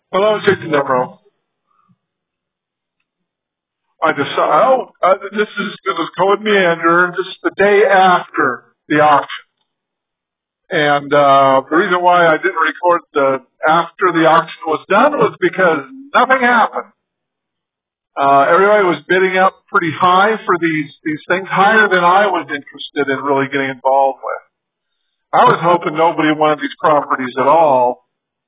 Hello, Jason Devereaux. This is Code Meander. This is the day after the auction. And the reason why I didn't record the after the auction was done was because nothing happened. Everybody was bidding up pretty high for these things, higher than I was interested in really getting involved with. I was hoping nobody wanted these properties at all,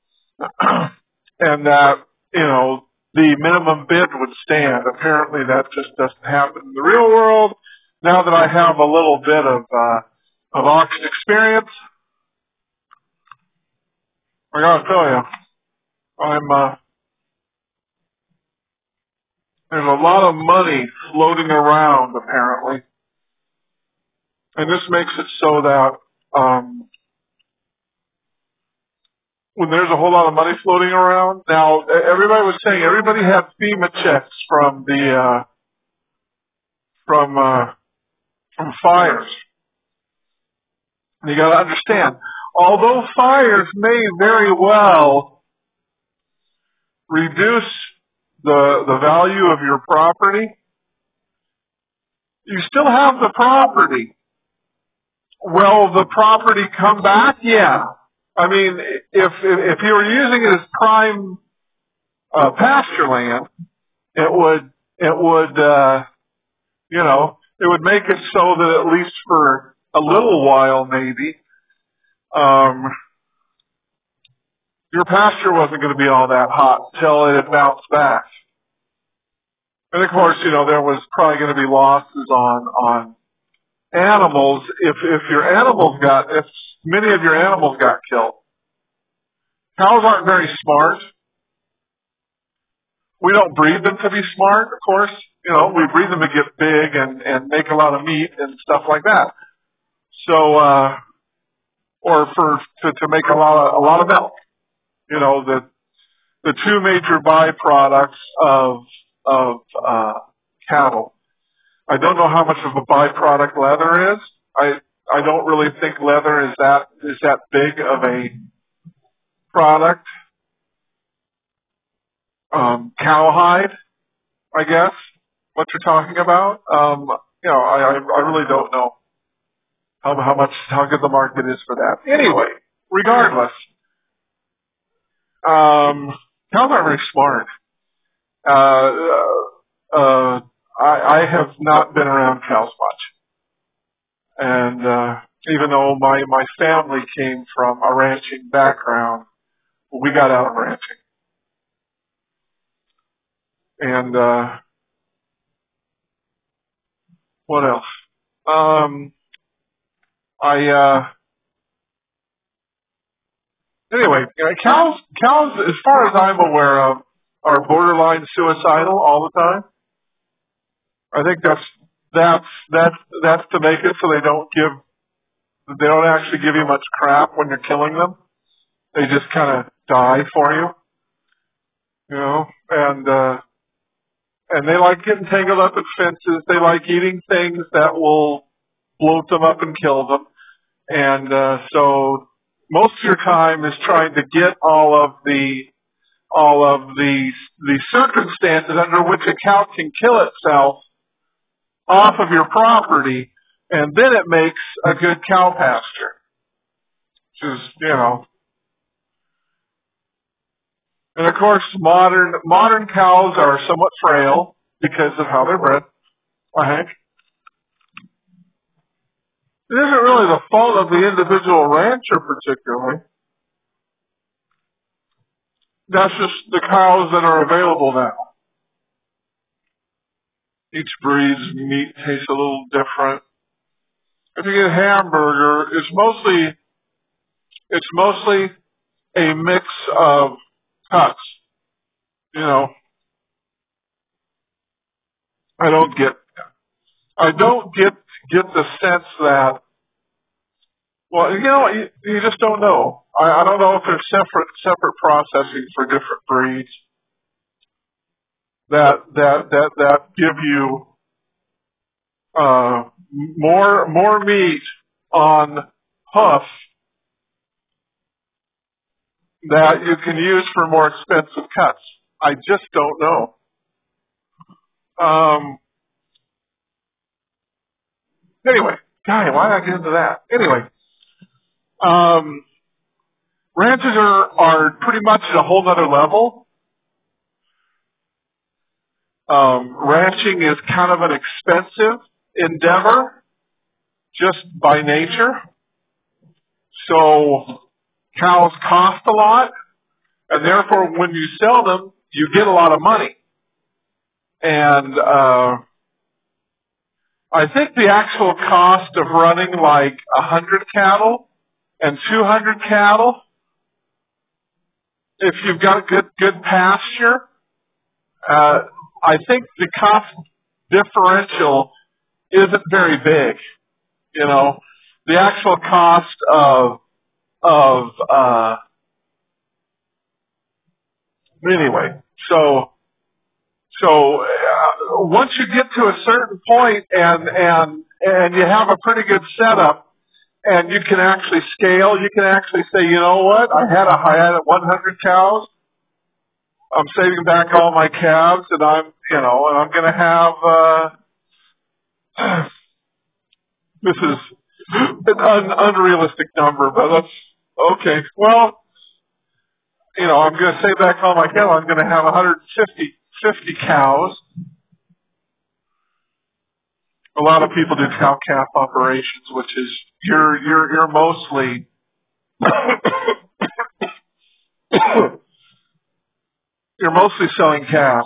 and that, the minimum bid would stand. Apparently that just doesn't happen in the real world. Now that I have a little bit of auction experience, I gotta tell you, there's a lot of money floating around apparently, and this makes it so that, when there's a whole lot of money floating around, now everybody was saying everybody had FEMA checks from from fires. And you got to understand, although fires may very well reduce the value of your property, you still have the property. Will the property come back? Yeah. I mean, if you were using it as prime pasture land, it would make it so that at least for a little while, maybe, your pasture wasn't going to be all that hot until it had bounced back. And of course, there was probably going to be losses on animals if many of your animals got killed. Cows aren't very smart. We don't breed them to be smart, of course. We breed them to get big and make a lot of meat and stuff like that. So, or to make a lot of milk. The two major byproducts of cattle. I don't know how much of a byproduct leather is. I don't really think leather is that big of a product. Cowhide, I guess, what you're talking about. I really don't know how good the market is for that. Anyway, regardless, cows aren't very smart. I have not been around cows much, and even though my family came from a ranching background, we got out of ranching. And what else? Anyway, cows, as far as I'm aware of, are borderline suicidal all the time. I think that's to make it so they don't actually give you much crap when you're killing them. They just kind of die for you, and they like getting tangled up in fences. They like eating things that will bloat them up and kill them. And so most of your time is trying to get all of the circumstances under which a cow can kill itself off of your property, and then it makes a good cow pasture. Which is, and of course, modern cows are somewhat frail because of how they're bred. I think it isn't really the fault of the individual rancher particularly. That's just the cows that are available now. Each breed's meat tastes a little different. If you get hamburger, it's mostly a mix of cuts. I don't get the sense that, well, you just don't know. I don't know if there's separate processing for different breeds that give you more meat on hoof that you can use for more expensive cuts? I just don't know. Anyway, why did I get into that? Anyway, ranches are pretty much at a whole nother level. Ranching is kind of an expensive endeavor just by nature. So cows cost a lot, and therefore when you sell them, you get a lot of money. And I think the actual cost of running like 100 cattle and 200 cattle, if you've got good pasture, I think the cost differential isn't very big. You know, the actual cost anyway. So once you get to a certain point and you have a pretty good setup and you can actually scale, you can actually say, you know what, I had 100 cows. I'm saving back all my calves, and I'm going to have, this is an unrealistic number, but that's okay. Well, I'm going to save back all my cattle. I'm going to have 150 cows. A lot of people do cow-calf operations, which is you're mostly you're mostly selling calves,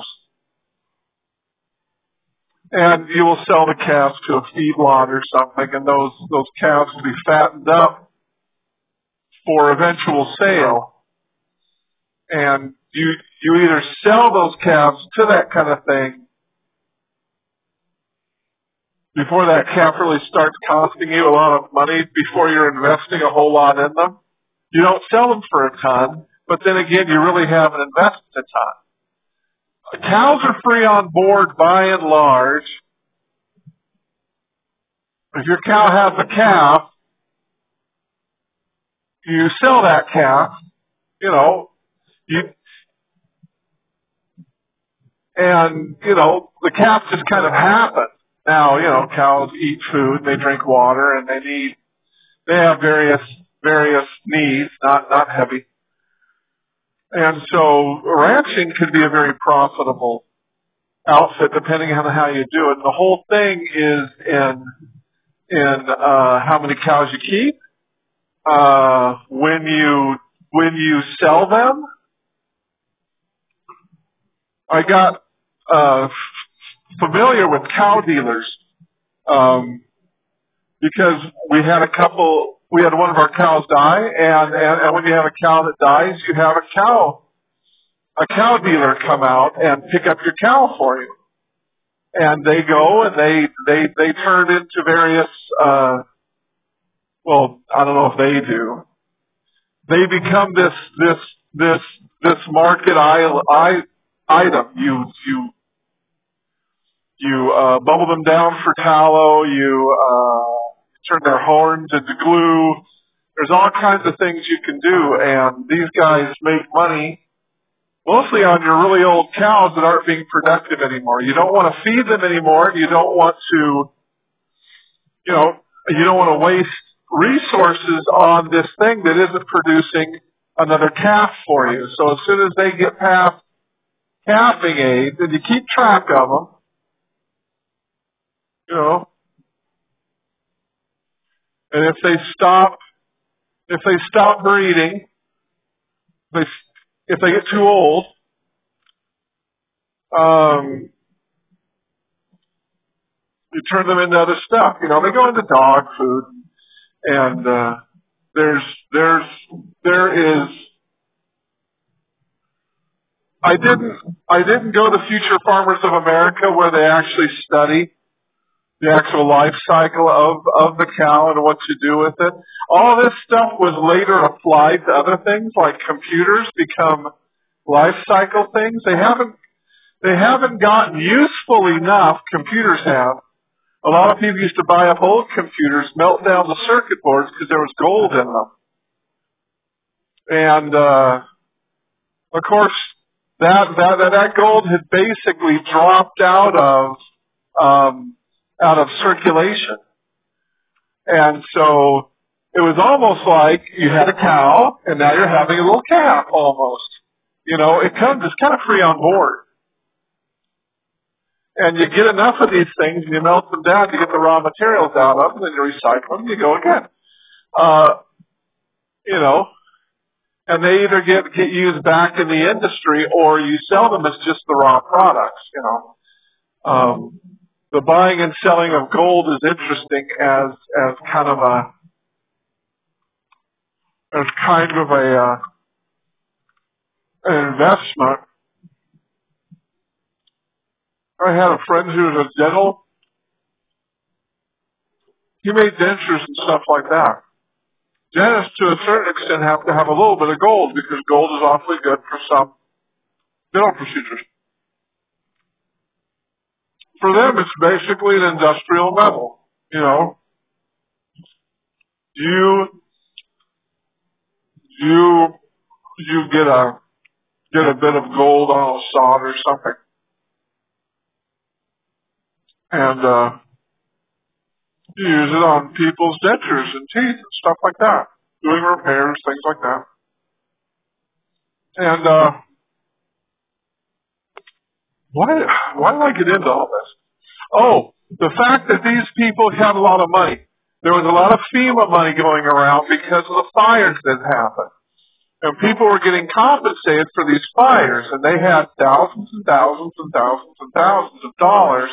and you will sell the calves to a feedlot or something, and those calves will be fattened up for eventual sale. And you either sell those calves to that kind of thing before that calf really starts costing you a lot of money, before you're investing a whole lot in them. You don't sell them for a ton, but then again, you really haven't invested a ton. Cows are free on board by and large. If your cow has a calf, you sell that calf, the calf just kind of happens. Now, cows eat food, they drink water, and they have various needs, not heavy. And so ranching could be a very profitable outfit depending on how you do it. The whole thing is in how many cows you keep, when you sell them. I got familiar with cow dealers because we had one of our cows die, and when you have a cow that dies, you have a cow dealer come out and pick up your cow for you. And they go and they turn into various, well, I don't know if they do. They become this market item. You bubble them down for tallow. You turn their horns into glue. There's all kinds of things you can do, and these guys make money mostly on your really old cows that aren't being productive anymore. You don't want to feed them anymore. You don't want to waste resources on this thing that isn't producing another calf for you. So as soon as they get past calving age, and you keep track of them, and if they stop breeding, if they get too old, you turn them into other stuff. They go into dog food, and there is. I didn't go to Future Farmers of America where they actually study the actual life cycle of the cow and what you do with it. All this stuff was later applied to other things, like computers become life cycle things. They haven't gotten useful enough. Computers have. A lot of people used to buy up old computers, melt down the circuit boards because there was gold in them. And of course, that gold had basically dropped out of circulation, and so it was almost like you had a cow, and now you're having a little calf, almost. It's kind of free on board. And you get enough of these things, and you melt them down to get the raw materials out of them, and then you recycle them, and you go again. And they either get used back in the industry, or you sell them as just the raw products, The buying and selling of gold is interesting as kind of an investment. I had a friend who was a dental. He made dentures and stuff like that. Dentists, to a certain extent, have to have a little bit of gold because gold is awfully good for some dental procedures. For them, it's basically an industrial metal. You get a bit of gold on a sod or something, and you use it on people's dentures and teeth and stuff like that, doing repairs, things like that. And why did I get into all this? Oh, the fact that these people had a lot of money. There was a lot of FEMA money going around because of the fires that happened. And people were getting compensated for these fires, and they had thousands and thousands and thousands and thousands of dollars.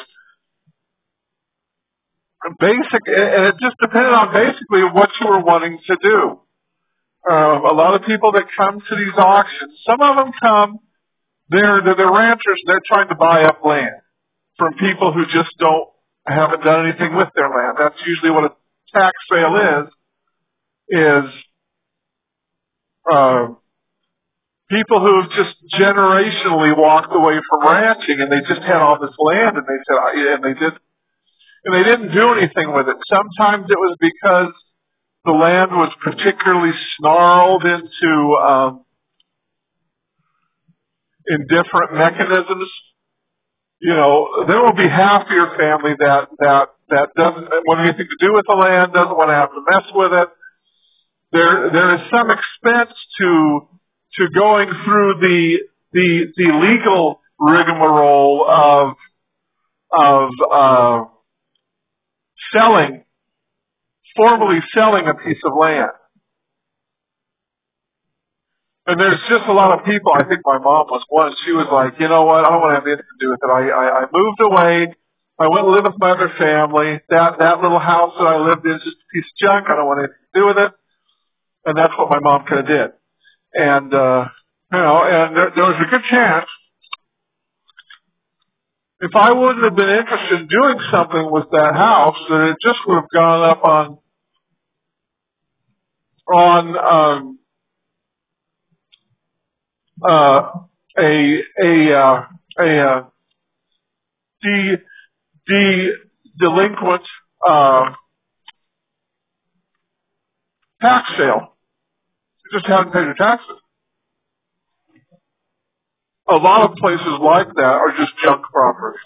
And it just depended on basically what you were wanting to do. A lot of people that come to these auctions, some of them they're ranchers, and they're trying to buy up land from people who just haven't done anything with their land. That's usually what a tax sale is people who have just generationally walked away from ranching, and they just had all this land, and they didn't do anything with it. Sometimes it was because the land was particularly snarled into in different mechanisms. There will be half of your family that doesn't want anything to do with the land, doesn't want to have to mess with it. There is some expense to going through the legal rigmarole of formally selling a piece of land. And there's just a lot of people. I think my mom was one. She was like, you know what? I don't want to have anything to do with it. I moved away. I went and lived with my other family. That little house that I lived in is just a piece of junk. I don't want anything to do with it. And that's what my mom kind of did. And and there was a good chance if I wouldn't have been interested in doing something with that house, that it just would have gone up on delinquent tax sale. You just haven't paid your taxes. A lot of places like that are just junk properties.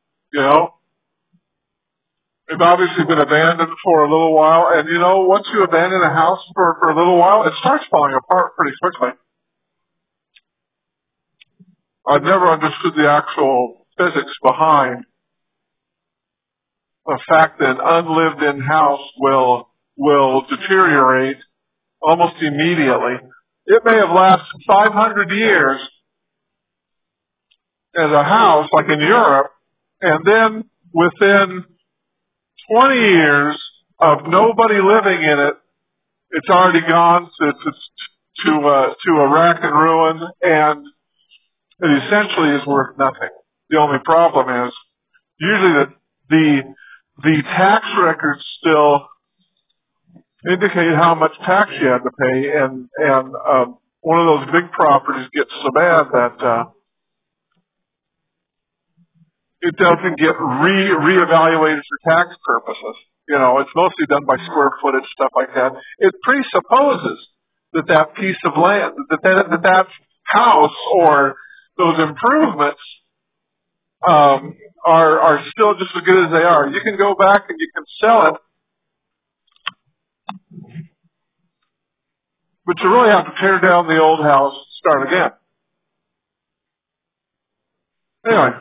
They've obviously been abandoned for a little while, and once you abandon a house for a little while, it starts falling apart pretty quickly. I've never understood the actual physics behind the fact that an unlived-in house will deteriorate almost immediately. It may have lasted 500 years as a house, like in Europe, and then within 20 years of nobody living in it, it's already gone to a rack and ruin, and it essentially is worth nothing. The only problem is usually the tax records still indicate how much tax you had to pay, and one of those big properties gets so bad that it doesn't get reevaluated for tax purposes. It's mostly done by square footage, stuff like that. It presupposes that piece of land, that house or those improvements are still just as good as they are. You can go back and you can sell it, but you really have to tear down the old house and start again. Anyway,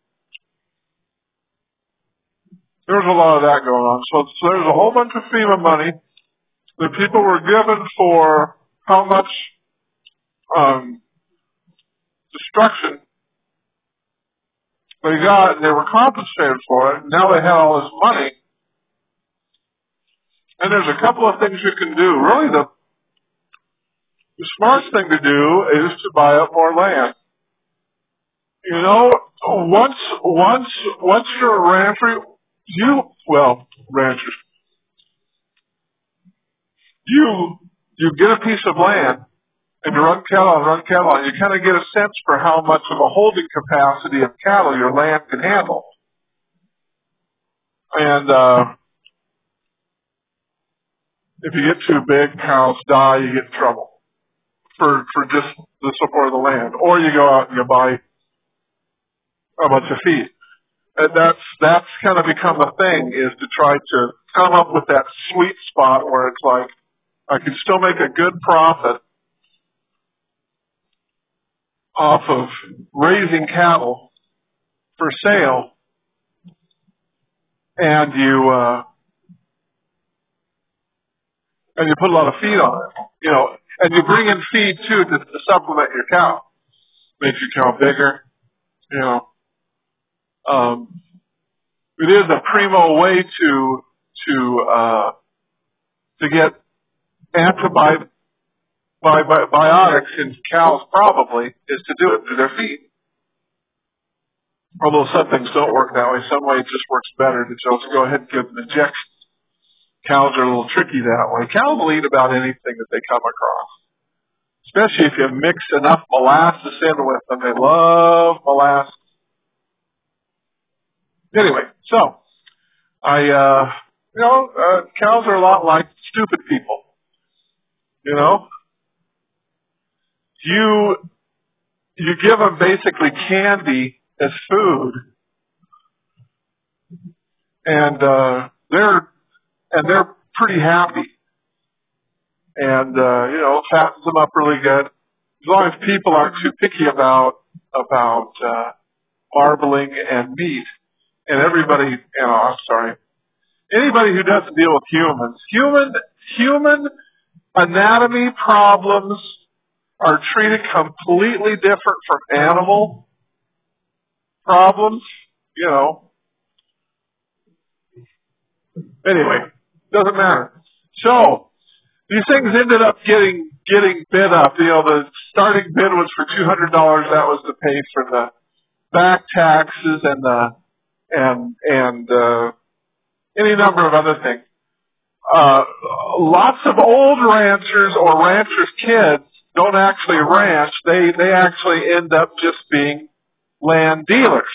there's a lot of that going on. So there's a whole bunch of FEMA money that people were given for how much destruction they got, and they were compensated for it. And now they have all this money. And there's a couple of things you can do. Really, the smartest thing to do is to buy up more land. You know, once you're a rancher, ranchers, you get a piece of land and you run cattle, and you kind of get a sense for how much of a holding capacity of cattle your land can handle. And if you get too big, cows die, you get in trouble for just the support of the land. Or you go out and you buy a bunch of feed. And that's kind of become a thing, is to try to come up with that sweet spot where it's like, I can still make a good profit off of raising cattle for sale, and you put a lot of feed on it, you know, and you bring in feed too to supplement your cow, makes your cow bigger, you know. It is a primo way to get antibiotics in cows, probably, is to do it through their feed. Although some things don't work that way. Some way it just works better to just go ahead and give them injections. Cows are a little tricky that way. Cows will eat about anything that they come across. Especially if you mix enough molasses in with them. They love molasses. Anyway, so cows are a lot like stupid people. You know, you give them basically candy as food, and they're pretty happy, and fattens them up really good. As long as people aren't too picky about marbling and meat. And anybody who doesn't deal with humans, human anatomy problems are treated completely different from animal problems, you know. Anyway, doesn't matter. So, these things ended up getting bid up. You know, the starting bid was for $200. That was to pay for the back taxes and any number of other things. Lots of old ranchers or ranchers' kids don't actually ranch. They actually end up just being land dealers.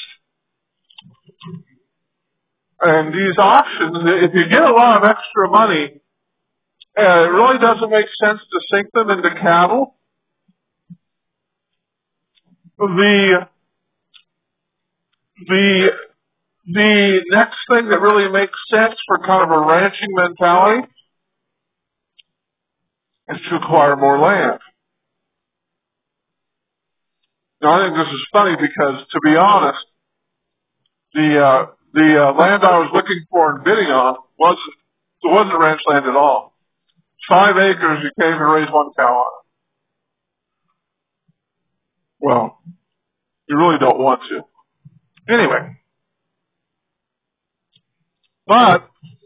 And these auctions, if you get a lot of extra money, it really doesn't make sense to sink them into cattle. The next thing that really makes sense for kind of a ranching mentality is to acquire more land. Now, I think this is funny because, to be honest, the land I was looking for and bidding on wasn't ranch land at all. 5 acres, you can't even raise one cow on it. Well, you really don't want to. Anyway. But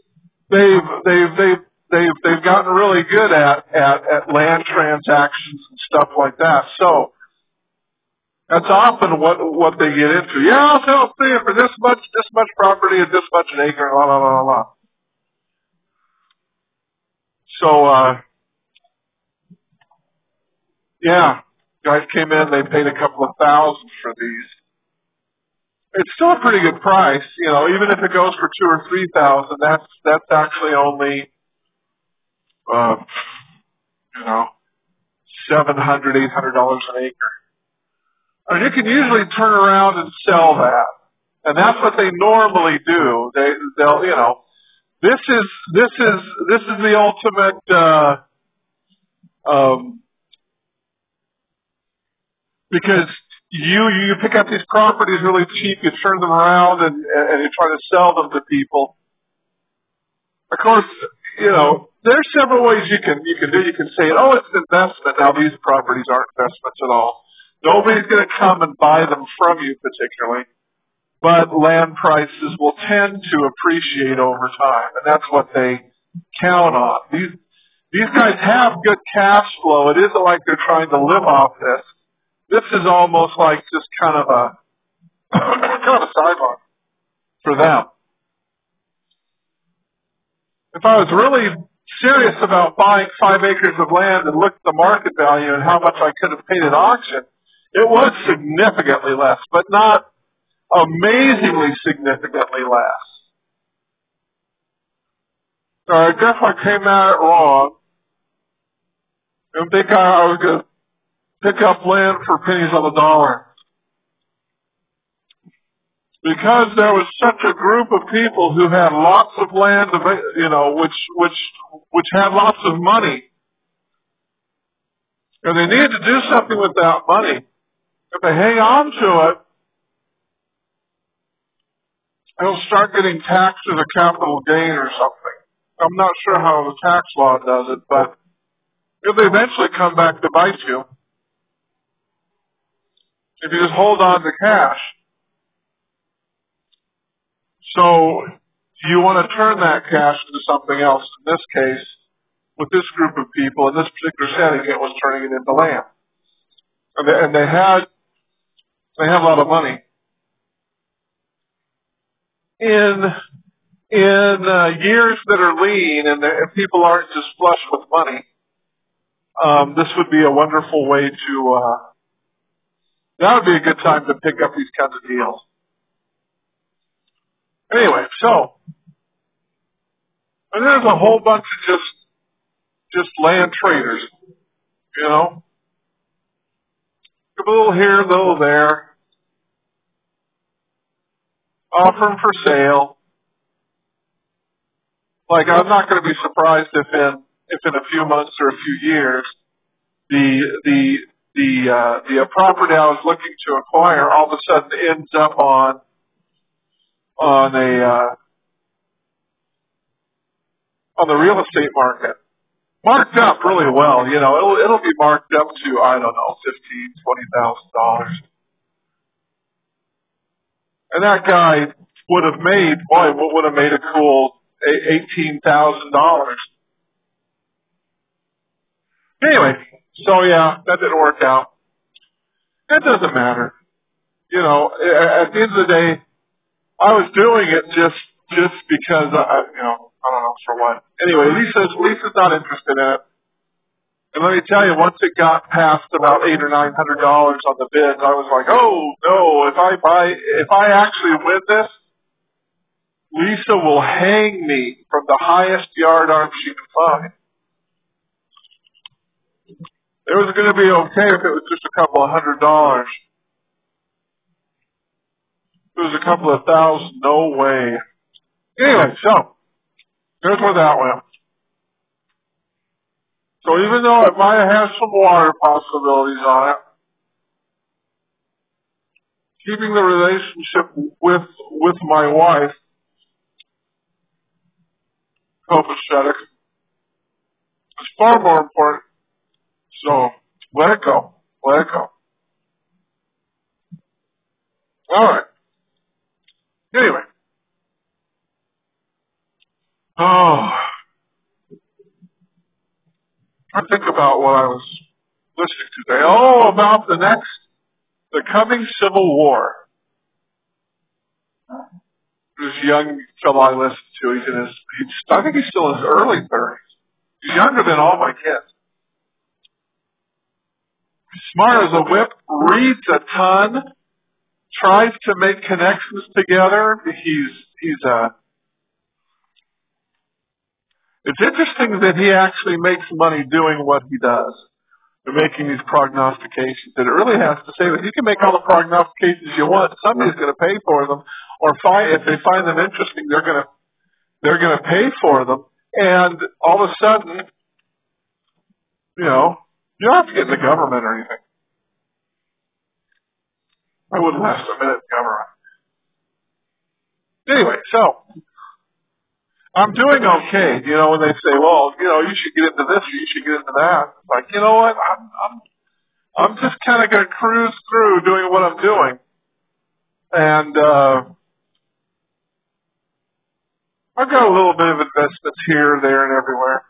they've gotten really good at land transactions and stuff like that. So that's often what they get into. Yeah, I'll sell it to you for this much property and this much an acre, la la la la. So guys came in, they paid a couple of $1,000 for these. It's still a pretty good price, you know. Even if it goes for $2,000 or $3,000, that's actually only, $700, $800 an acre. And you can usually turn around and sell that. And that's what they normally do. They'll, you know, this is the ultimate, because you pick up these properties really cheap, you turn them around and you try to sell them to people. Of course, you know, there's several ways you can do. You can say, oh, it's an investment. Now these properties aren't investments at all. Nobody's going to come and buy them from you particularly, but land prices will tend to appreciate over time, and that's what they count on. These guys have good cash flow. It isn't like they're trying to live off this. This is almost like just kind of a sideline for them. If I was really serious about buying 5 acres of land and looked at the market value and how much I could have paid at auction, it was significantly less, but not amazingly significantly less. So I guess I came at it wrong and think I was going to pick up land for pennies on the dollar. Because there was such a group of people who had lots of land, you know, which had lots of money, and they needed to do something with that money. If they hang on to it, it'll start getting taxed as a capital gain or something. I'm not sure how the tax law does it, but it'll eventually come back to bite you if you just hold on to cash. So you want to turn that cash into something else. In this case, with this group of people, in this particular setting, it was turning it into land. And they had a lot of money. In years that are lean and people aren't just flush with money, this would be a wonderful way to, that would be a good time to pick up these kinds of deals. Anyway, so, and there's a whole bunch of just land traders, you know, a little here, a little there, offer them for sale. Like, I'm not going to be surprised if in a few months or a few years, the property I was looking to acquire all of a sudden ends up on the real estate market, marked up really well. You know, it'll be marked up to, I don't know, $15,000, $20,000. And that guy would have made a cool $18,000. Anyway, so yeah, that didn't work out. It doesn't matter. You know, at the end of the day, I was doing it just because I don't know for what. Anyway, Lisa's not interested in it. And let me tell you, once it got past about $800 or $900 on the bids, I was like, oh no, if I actually win this, Lisa will hang me from the highest yardarm she can find. It was going to be okay if it was just a couple of $100. If it was a couple of thousand, no way. Anyway, so here's where that went. So even though it might have some water possibilities on it, keeping the relationship with my wife copacetic is far more important. So let it go. Let it go. All right. Anyway. I think about what I was listening to today. Oh, about the coming Civil War. This young fellow I listened to, I think he's still in his early 30s. He's younger than all my kids. He's smart as a whip, reads a ton, tries to make connections together. It's interesting that he actually makes money doing what he does. They're making these prognostications, and it really has to say that you can make all the prognostications you want. Somebody's going to pay for them, or if they find them interesting, they're going to pay for them. And all of a sudden, you don't have to get in the government or anything. I wouldn't last a minute in government. Anyway, so I'm doing okay. When they say, well, you should get into this or you should get into that. It's like, you know what? I'm just kind of going to cruise through doing what I'm doing. And I've got a little bit of investments here, there, and everywhere.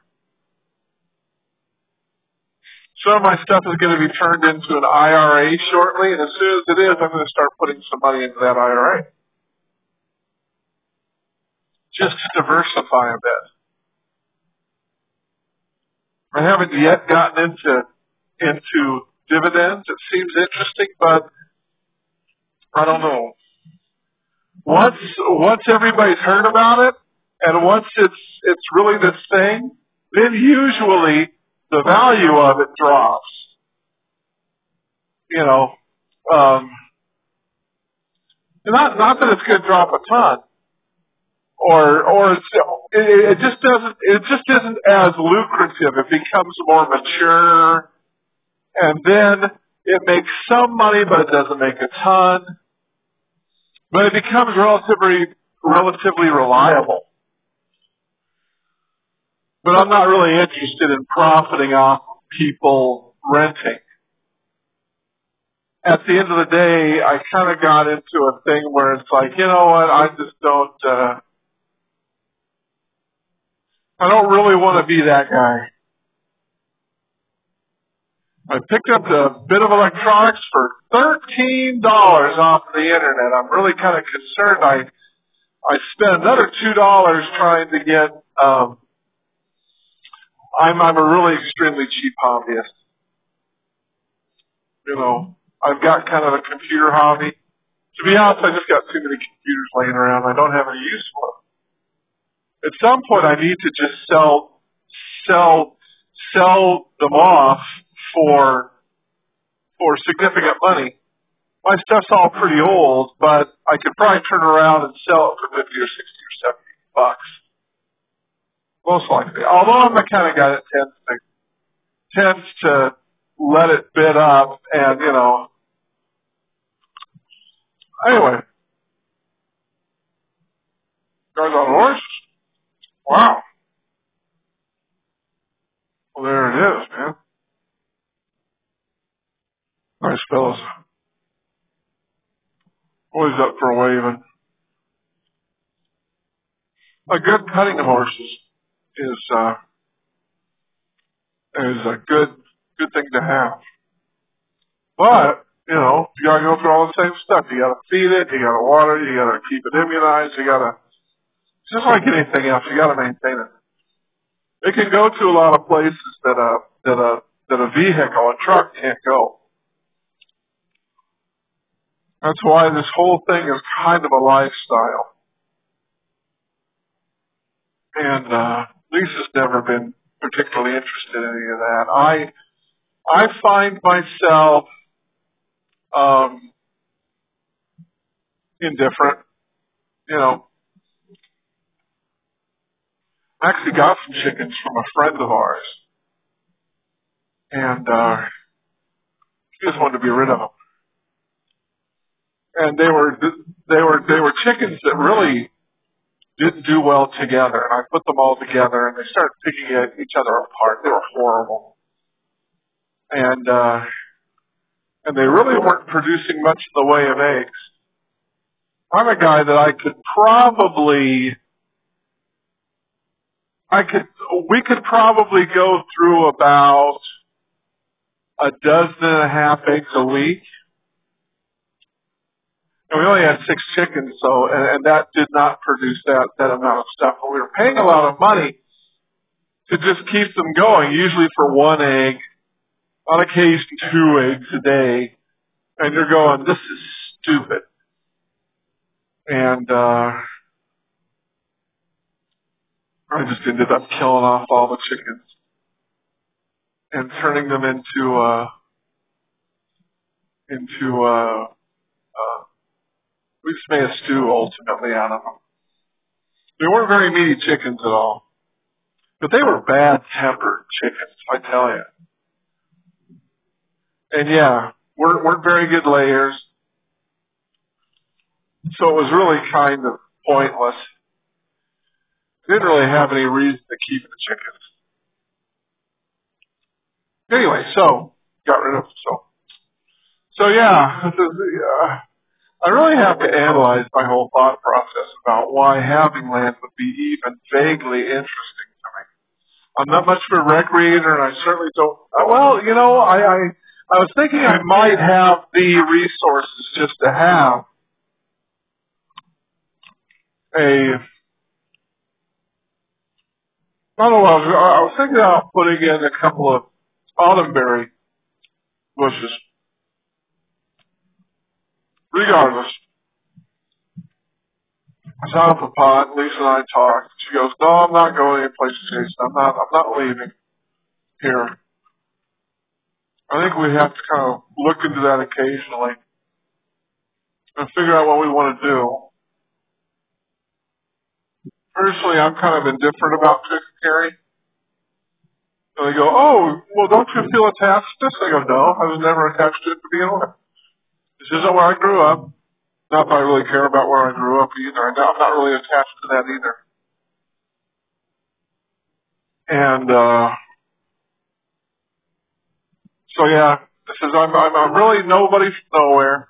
Some of my stuff is going to be turned into an IRA shortly, and as soon as it is, I'm going to start putting some money into that IRA. Just to diversify a bit. I haven't yet gotten into dividends. It seems interesting, but I don't know. Once everybody's heard about it, and once it's really this thing, then usually the value of it drops. Not that it's going to drop a ton, or it just isn't as lucrative. It becomes more mature, and then it makes some money, but it doesn't make a ton. But it becomes relatively reliable. But I'm not really interested in profiting off people renting. At the end of the day, I kind of got into a thing where it's like, you know what, I just don't, I don't really want to be that guy. I picked up a bit of electronics for $13 off the internet. I'm really kind of concerned. I spent another $2 trying to get, I'm a really extremely cheap hobbyist. I've got kind of a computer hobby. To be honest, I just got too many computers laying around. I don't have any use for them. At some point, I need to just sell them off for significant money. My stuff's all pretty old, but I could probably turn around and sell it for $50 or $60 or $70. Most likely. Although I'm the kind of guy that tends to let it bid up, and anyway. Guys on horse? Wow. Well, there it is, man. Nice fellas. Always up for waving. A good cutting horse is a good thing to have. But, you gotta go through all the same stuff. You gotta feed it, you gotta water it, you gotta keep it immunized, just like anything else, you gotta maintain it. It can go to a lot of places that a vehicle, a truck can't go. That's why this whole thing is kind of a lifestyle. And Lisa's never been particularly interested in any of that. I find myself indifferent. I actually got some chickens from a friend of ours, and she just wanted to be rid of them. And they were chickens that really didn't do well together. And I put them all together, and they started picking each other apart. They were horrible, and they really weren't producing much in the way of eggs. I'm a guy that we could probably go through about 12.5 eggs a week. And we only had 6 chickens, and that did not produce that amount of stuff. But we were paying a lot of money to just keep them going, usually for 1 egg, on occasion 2 eggs a day. And you're going, this is stupid. And I just ended up killing off all the chickens. and turning them into we just made a stew ultimately out of them. They weren't very meaty chickens at all, but they were bad-tempered chickens, I tell you. And yeah, weren't very good layers, so it was really kind of pointless. Didn't really have any reason to keep the chickens. Anyway, so got rid of them. So yeah, I really have to analyze my whole thought process about why having land would be even vaguely interesting to me. I'm not much of a recreator, and I certainly don't. Well, you know, I was thinking I might have the resources just to have I don't know. I was thinking about putting in a couple of autumnberry bushes. Regardless, I was out of the pot. Lisa and I talked. She goes, "No, I'm not going anyplace, Jason. I'm not leaving here." I think we have to kind of look into that occasionally and figure out what we want to do. Personally, I'm kind of indifferent about chicken carry. And they go, "Oh, well, don't you feel attached to this?" I go, "No, I was never attached to it to begin with. This isn't where I grew up. Not that I really care about where I grew up either. I'm not really attached to that either." And so yeah, this is I'm really nobody from nowhere.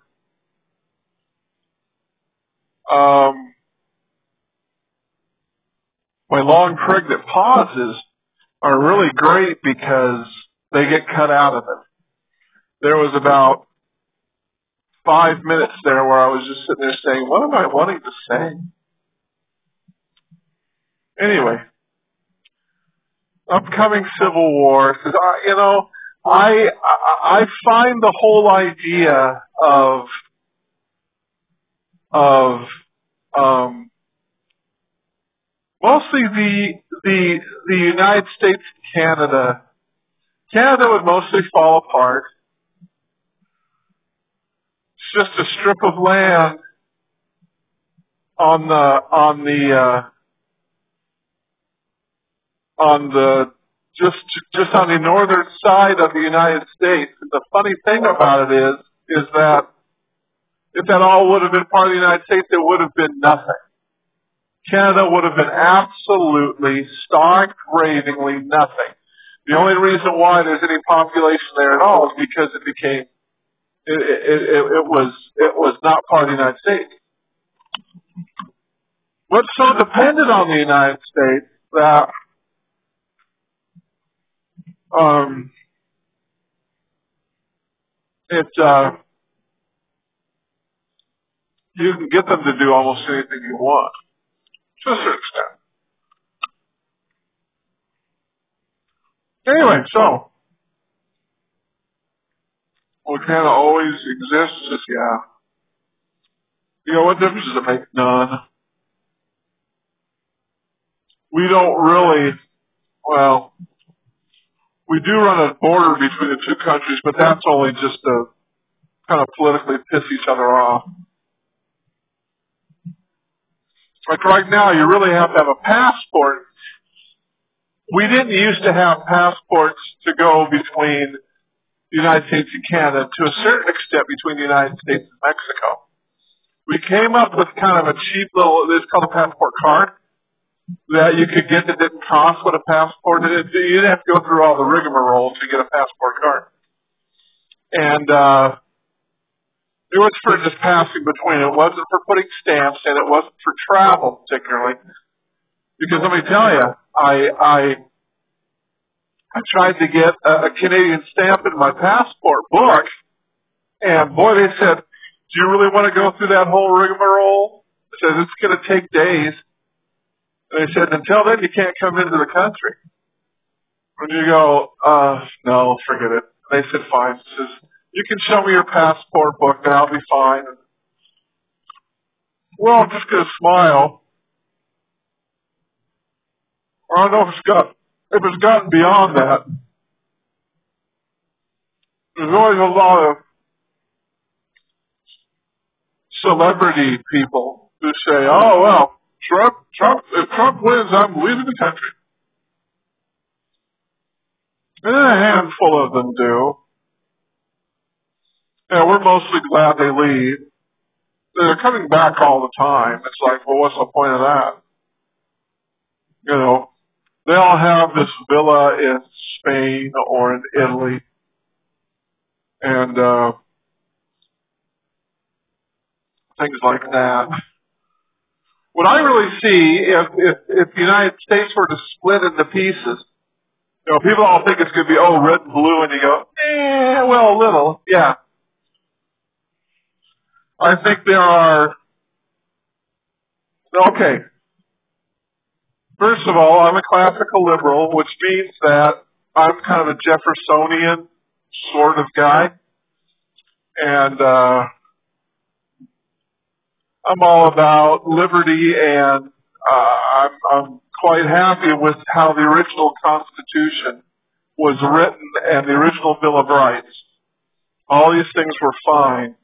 My long pregnant pauses are really great because they get cut out of it. There was about 5 minutes there where I was just sitting there saying, "What am I wanting to say?" Anyway, upcoming Civil War, because I find the whole idea of mostly the United States and Canada. Canada would mostly fall apart. It's just a strip of land on the just on the northern side of the United States. And the funny thing about it is that if that all would have been part of the United States, it would have been nothing. Canada would have been absolutely stark, ravingly nothing. The only reason why there's any population there at all is because it was not part of the United States. What's so dependent on the United States that you can get them to do almost anything you want, to a certain extent. Anyway, so what kind of always exists is, yeah. You know, what difference does it make? None. We don't really, well, we do run a border between the two countries, but that's only just to kind of politically piss each other off. Like right now, you really have to have a passport. We didn't used to have passports to go between the United States and Canada, to a certain extent between the United States and Mexico. We came up with kind of a cheap little, it's called a passport card, that you could get that didn't cost what a passport is. You didn't have to go through all the rigmarole to get a passport card. And it was for just passing between. It wasn't for putting stamps in. It wasn't for travel particularly. Because let me tell you, I tried to get a Canadian stamp in my passport book, and boy, they said, "Do you really want to go through that whole rigmarole?" I said, "It's going to take days." And they said, "Until then, you can't come into the country." And you go, "No, forget it." And they said, "Fine." It says, "You can show me your passport book, and I'll be fine." And, well, I'm just going to smile. I don't know if it's gotten beyond that. there's always a lot of celebrity people who say, "Oh well, if Trump wins, I'm leaving the country." And a handful of them do. And we're mostly glad they leave. They're coming back all the time. It's like, well, what's the point of that? You know, they all have this villa in Spain or in Italy. And things like that. What I really see, if the United States were to split into pieces, you know, people all think it's going to be, red and blue, and you go, well, a little, yeah. I think there are, okay. First of all, I'm a classical liberal, which means that I'm kind of a Jeffersonian sort of guy. And I'm all about liberty, and I'm quite happy with how the original Constitution was written and the original Bill of Rights. All these things were fine.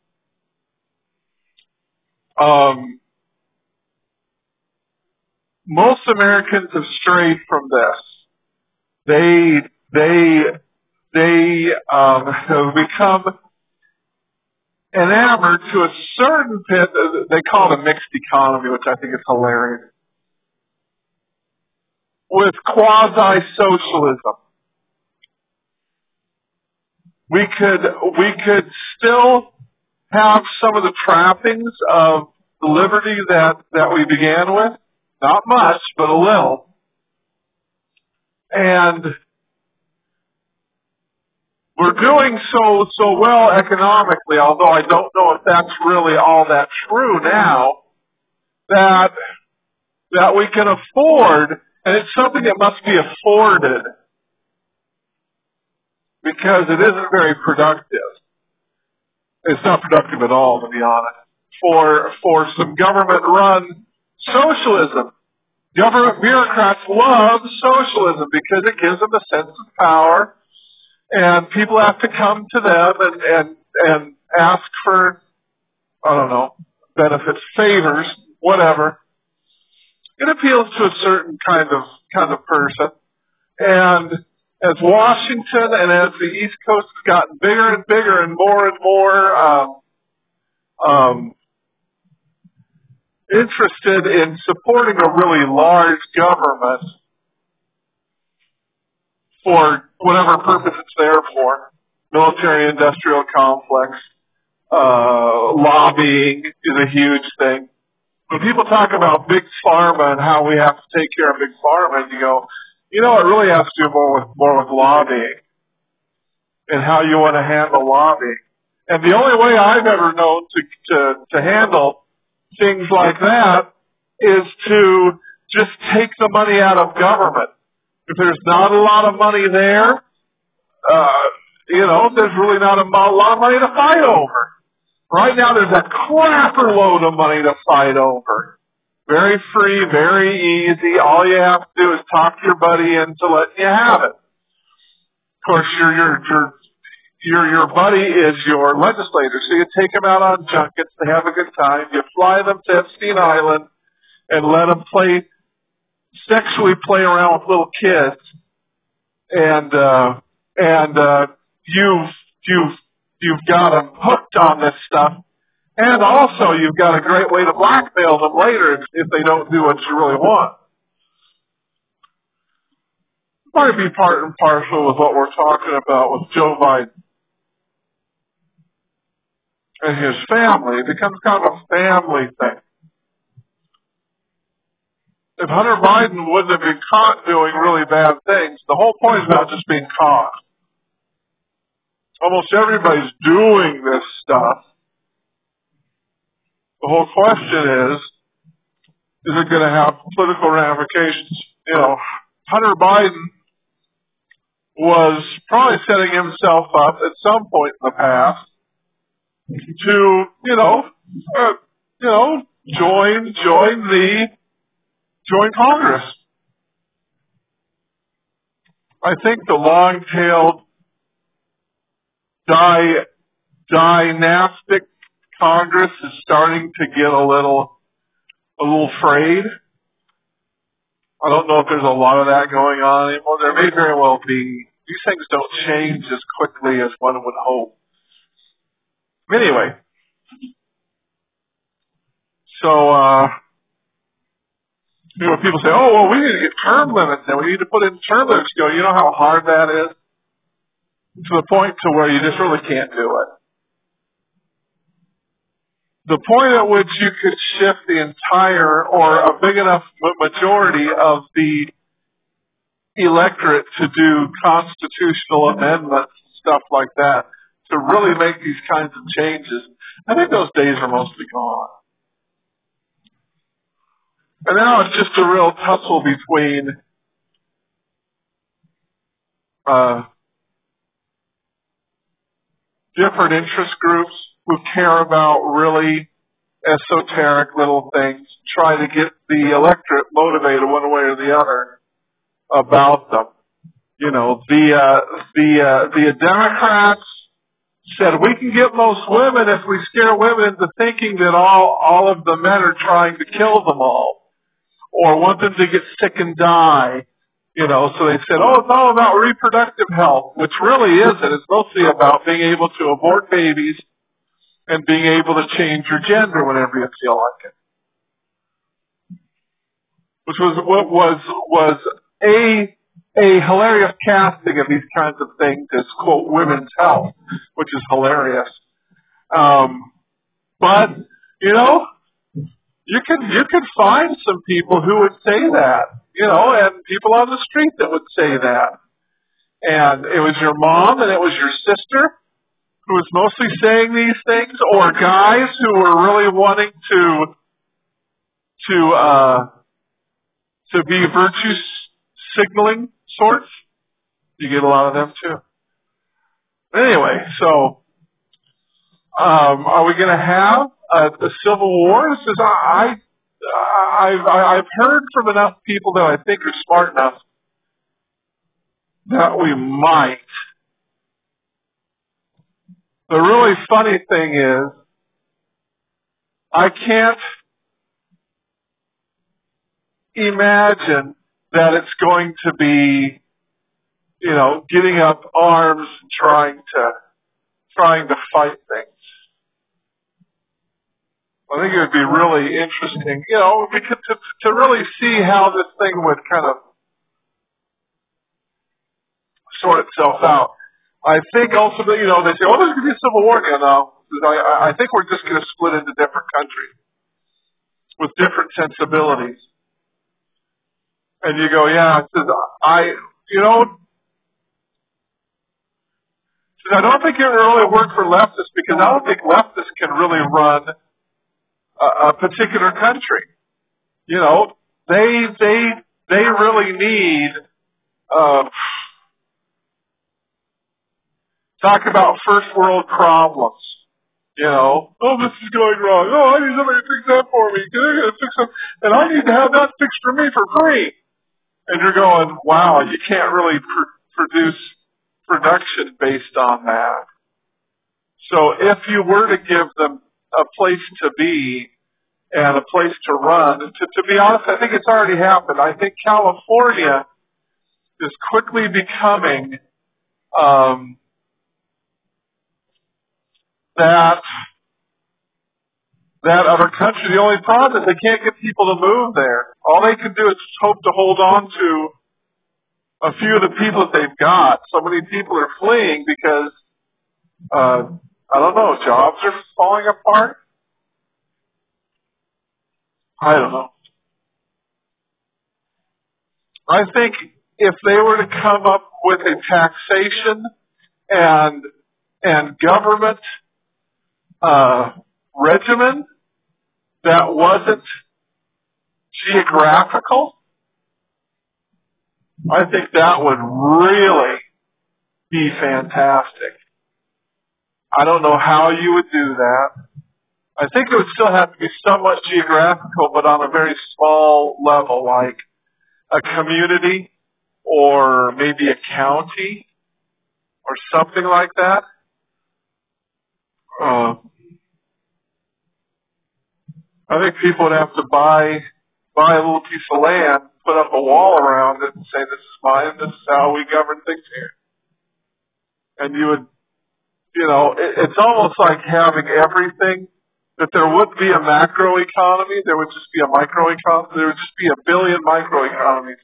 Most Americans have strayed from this. They have become enamored to a certain pit. They call it a mixed economy, which I think is hilarious. With quasi-socialism, we could still have some of the trappings of the liberty that we began with. Not much, but a little. And we're doing so well economically, although I don't know if that's really all that true now, that we can afford, and it's something that must be afforded, because it isn't very productive. It's not productive at all, to be honest. For some government-run socialism. Government bureaucrats love socialism because it gives them a sense of power, and people have to come to them and ask for, I don't know, benefits, favors, whatever. It appeals to a certain kind of person. And as Washington and as the East Coast has gotten bigger and bigger and more interested in supporting a really large government for whatever purpose it's there for, military-industrial complex, lobbying is a huge thing. When people talk about big pharma and how we have to take care of big pharma, and you go, it really has to do more with lobbying and how you want to handle lobbying. And the only way I've ever known to handle things like that is to just take the money out of government. If there's not a lot of money there, there's really not a lot of money to fight over. Right now there's a crapper load of money to fight over. Very free, very easy. All you have to do is talk your buddy into letting you have it. Of course, your buddy is your legislator, so you take them out on junkets, they have a good time, you fly them to Epstein Island and let them sexually play around with little kids, and you've got them hooked on this stuff, and also you've got a great way to blackmail them later if they don't do what you really want. Might be part and parcel with what we're talking about with Joe Biden and his family. It becomes kind of a family thing. If Hunter Biden wouldn't have been caught doing really bad things, the whole point is not just being caught. Almost everybody's doing this stuff. The whole question is it going to have political ramifications? Hunter Biden was probably setting himself up at some point in the past to, join Congress. I think the long-tailed dynastic Congress is starting to get a little frayed. I don't know if there's a lot of that going on anymore. There may very well be. These things don't change as quickly as one would hope. Anyway, so people say, "Oh, well, we need to get term limits, and we need to put in term limits." You know how hard that is, to the point to where you just really can't do it. The point at which you could shift the entire or a big enough majority of the electorate to do constitutional amendments, stuff like that, to really make these kinds of changes, I think those days are mostly gone. And now it's just a real tussle between different interest groups who care about really esoteric little things, try to get the electorate motivated one way or the other about them. The Democrats said we can get most women if we scare women into thinking that all of the men are trying to kill them all or want them to get sick and die. So they said, oh, it's all about reproductive health, which really isn't. It's mostly about being able to abort babies and being able to change your gender whenever you feel like it. Which was what was a hilarious casting of these kinds of things as, quote, women's health, which is hilarious. But, you could find some people who would say that, and people on the street that would say that. And it was your mom and it was your sister who was mostly saying these things, or guys who were really wanting to be virtue signaling sorts. You get a lot of them too. Anyway, so are we going to have a civil war? I've heard from enough people that I think are smart enough that we might. The really funny thing is, I can't imagine that it's going to be, getting up arms and trying to fight things. I think it would be really interesting, to really see how this thing would kind of sort itself out. I think ultimately, they say, oh, there's going to be a civil war. I think we're just going to split into different countries with different sensibilities. And you go, yeah, I don't think it really work for leftists, because I don't think leftists can really run a particular country. They really need, talk about first world problems. Oh, this is going wrong. Oh, I need somebody to fix that for me. And I need to have that fixed for me for free. And you're going, wow, you can't really produce production based on that. So if you were to give them a place to be and a place to run, to be honest, I think it's already happened. I think California is quickly becoming that other country. The only problem is they can't get people to move there. All they can do is hope to hold on to a few of the people that they've got. So many people are fleeing because, I don't know, jobs are falling apart. I don't know. I think if they were to come up with a taxation and government regimen that wasn't geographical, I think that would really be fantastic. I don't know how you would do that. I think it would still have to be somewhat geographical, but on a very small level, like a community or maybe a county or something like that. I think people would have to buy a little piece of land, put up a wall around it, and say, "This is mine. This is how we govern things here." And you would, it's almost like having everything. That there would be a macro economy, there would just be a micro economy, there would just be a billion micro economies,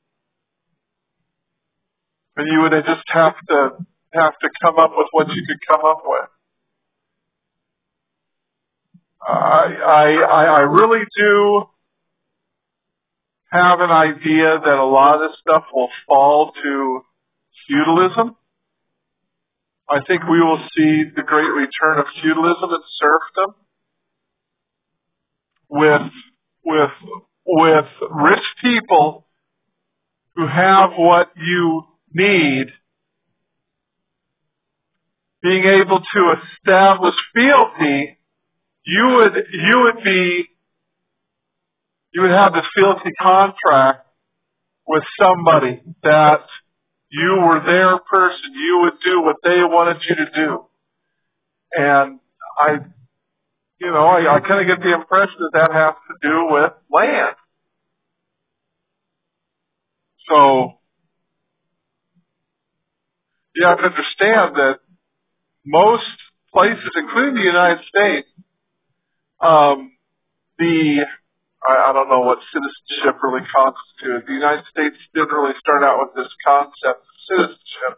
and you would just have to come up with what you could come up with. I really do have an idea that a lot of this stuff will fall to feudalism. I think we will see the great return of feudalism and serfdom. With rich people who have what you need being able to establish fealty, you would have this fealty contract with somebody that you were their person. You would do what they wanted you to do. And I kind of get the impression that has to do with land. So you have to understand that most places, including the United States, I don't know what citizenship really constituted. The United States didn't really start out with this concept of citizenship.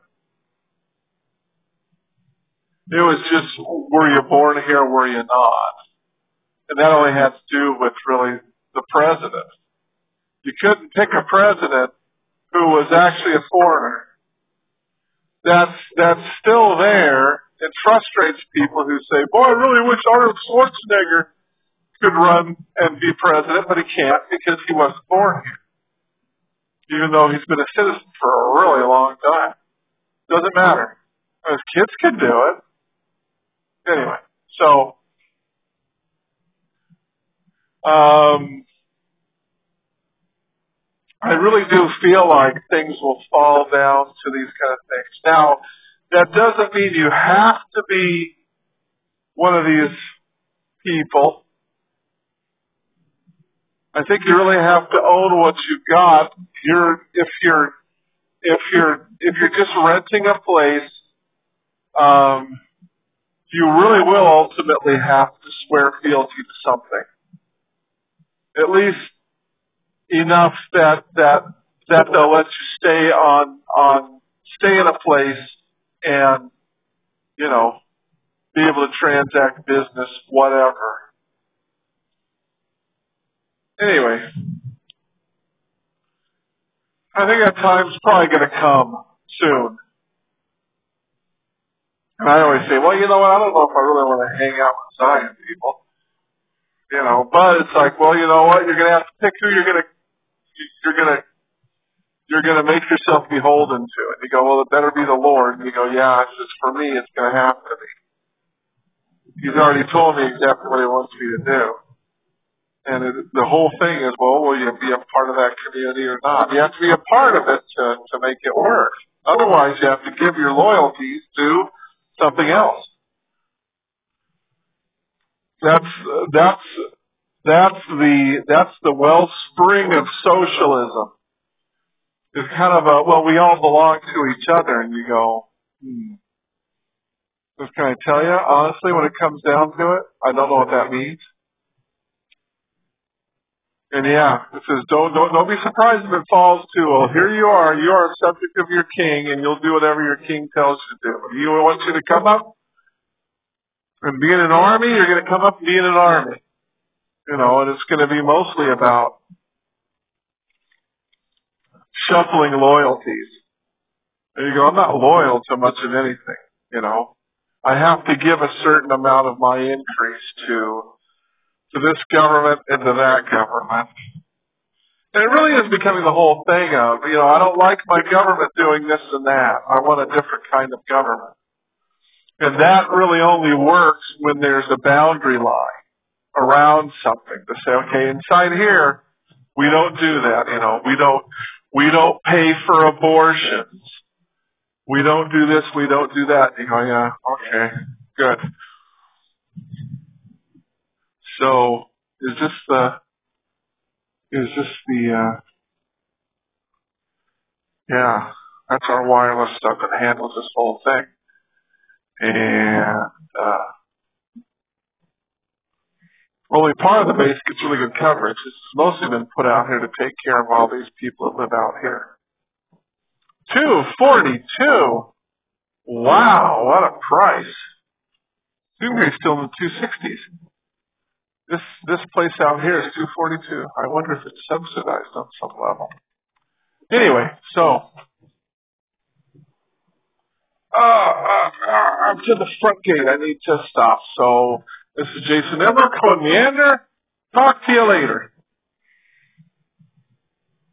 It was just, were you born here, were you not? And that only had to do with really the president. You couldn't pick a president who was actually a foreigner. That's still there. It frustrates people who say, boy, I really wish Arnold Schwarzenegger could run and be president, but he can't because he wasn't born here. Even though he's been a citizen for a really long time. Doesn't matter. His kids can do it. Anyway, so I really do feel like things will fall down to these kind of things. Now, that doesn't mean you have to be one of these people. I think you really have to own what you've got. If you're just renting a place, you really will ultimately have to swear fealty to something. At least enough that they'll let you stay in a place and, be able to transact business, whatever. Anyway, I think that time's probably going to come soon. And I always say, well, you know what, I don't know if I really want to hang out with Zion people. But it's like, well, you know what, you're going to have to pick who you're going to make yourself beholden to. And you go, well, it better be the Lord. And you go, yeah, it's just for me, it's going to happen to me. He's already told me exactly what he wants me to do. And the whole thing is, well, will you be a part of that community or not? You have to be a part of it to make it work. Otherwise, you have to give your loyalties to something else. That's the wellspring of socialism. It's kind of we all belong to each other, and you go, Just can I tell you, honestly, when it comes down to it, I don't know what that means. And yeah, it says don't be surprised if it falls to, well, here you are a subject of your king, and you'll do whatever your king tells you to do. If he wants you to come up and be in an army, you're going to come up and be in an army. And it's going to be mostly about shuffling loyalties. And you go, I'm not loyal to much of anything, I have to give a certain amount of my increase to this government and to that government. And it really is becoming the whole thing of, I don't like my government doing this and that. I want a different kind of government. And that really only works when there's a boundary line around something to say, okay, inside here, we don't do that. We don't pay for abortions. We don't do this, we don't do that. You go, yeah, okay, good. So is this the yeah, that's our wireless stuff that handles this whole thing. And only part of the base gets really good coverage. It's mostly been put out here to take care of all these people that live out here. 242. Wow, what a price. Stingray's still in the 260s. This place out here is 242. I wonder if it's subsidized on some level. Anyway, so I'm to the front gate. I need to stop. So this is Jason Emmer, Code Meander. Talk to you later.